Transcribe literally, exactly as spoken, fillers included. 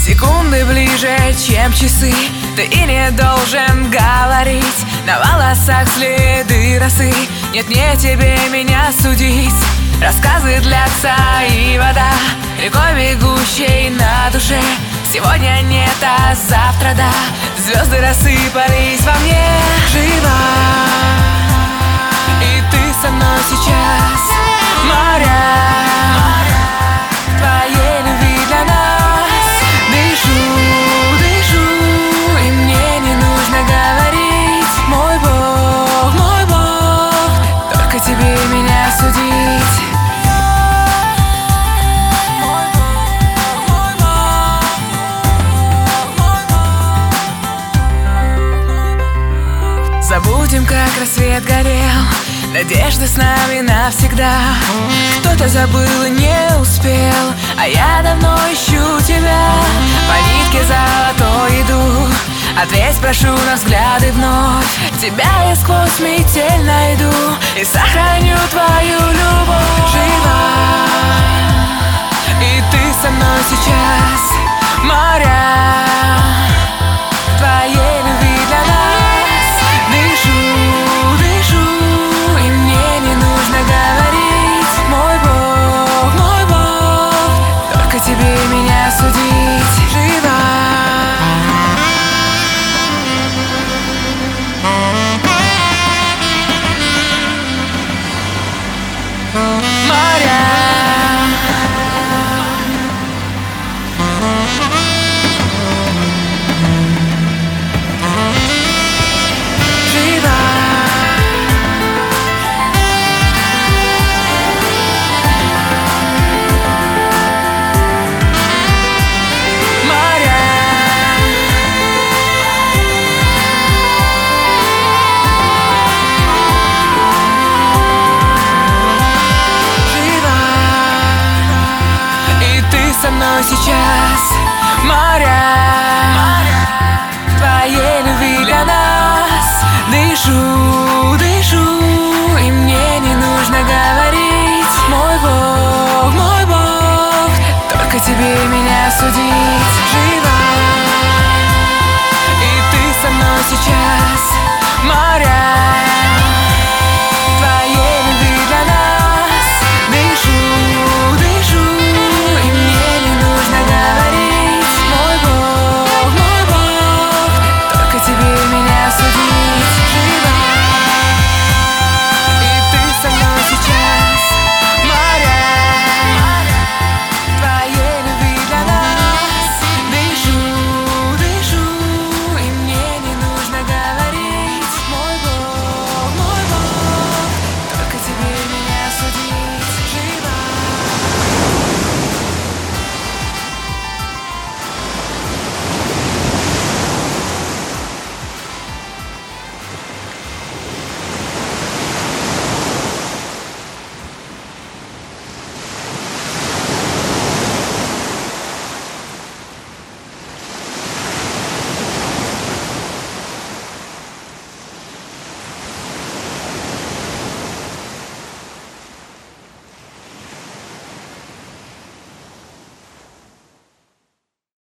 Секунды ближе, чем часы, ты и не должен говорить. На волосах следы росы, нет, не тебе меня судить. Рассказы длятся и вода, рекой бегущей на душе. Сегодня нет, а завтра да, звезды рассыпались во мне. Жива, и ты со мной сейчас. Моря твоей любви для нас. Дышу, дышу, и мне не нужно говорить. Мой Бог, мой Бог, только тебе меня судить. Забудем, как рассвет горел, надежда с нами навсегда. Кто-то забыл и не успел, а я давно ищу тебя. По нитке золотой иду, ответь, прошу, на взгляды вновь. Тебя я сквозь метель найду и сохраню твою любовь. Жива, и ты со мной сейчас.